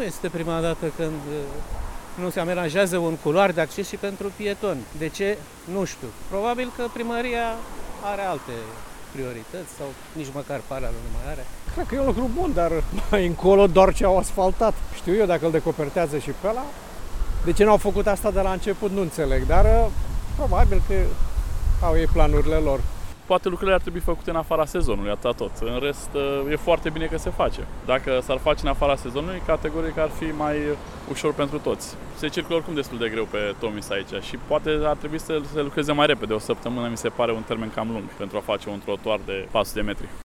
este prima dată când nu se amenajează un culoar de acces și pentru pietoni. De ce? Nu știu. Probabil că primăria are alte priorități sau nici măcar pare nu mai are. Cred că e un lucru bun, dar mai încolo doar ce au asfaltat. Știu eu dacă îl decopertează și pe ăla. De ce n-au făcut asta de la început, nu înțeleg, dar probabil că au ei planurile lor. Poate lucrurile ar trebui făcute în afara sezonului, atât tot. În rest, e foarte bine că se face. Dacă s-ar face în afara sezonului, categoric ar fi mai ușor pentru toți. Se circulă oricum destul de greu pe Tomis aici și poate ar trebui să se lucreze mai repede. O săptămână mi se pare un termen cam lung pentru a face un trotuar de 400 de metri.